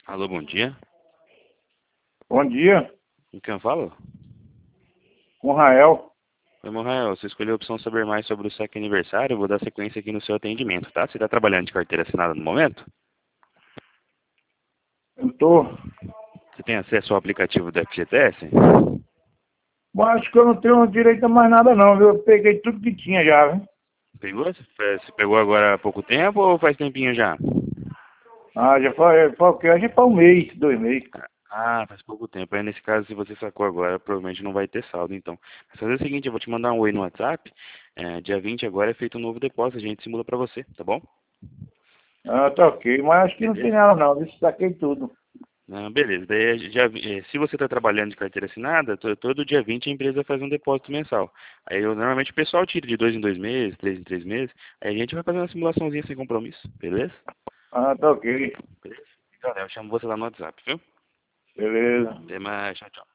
Alô, bom dia. Bom dia, Com quem eu falo? com Rael. Oi, Morrael, você escolheu a opção saber mais sobre o SEC aniversário. Eu vou dar sequência aqui no seu atendimento, tá? Você está trabalhando de carteira assinada no momento? Eu tô. Você tem acesso ao aplicativo do FGTS? Mas acho que eu não tenho direito a mais nada não, viu? Eu peguei tudo que tinha já, viu? Pegou? Você pegou agora há pouco tempo ou faz tempinho já? Ah, já foi o quê? Acho que foi um mês, 2 meses. Ah, faz pouco tempo. Aí nesse caso, se você sacou agora, provavelmente não vai ter saldo, então. Mas fazer o seguinte, eu vou te mandar um oi no WhatsApp. Dia 20 agora é feito um novo depósito, a gente simula pra você, tá bom? Ah, tá ok. Mas acho que não tem Beleza? nada não, viu? Saquei tudo. Ah, beleza. Daí, se você está trabalhando de carteira assinada, todo dia 20 a empresa faz um depósito mensal. Aí normalmente o pessoal tira de 2 em 2 meses, 3 em 3 meses. Aí a gente vai fazer uma simulaçãozinha sem compromisso, beleza? Ah, tá ok. Beleza? Então, eu chamo você lá no WhatsApp, viu? Beleza. Até mais, tchau, tchau.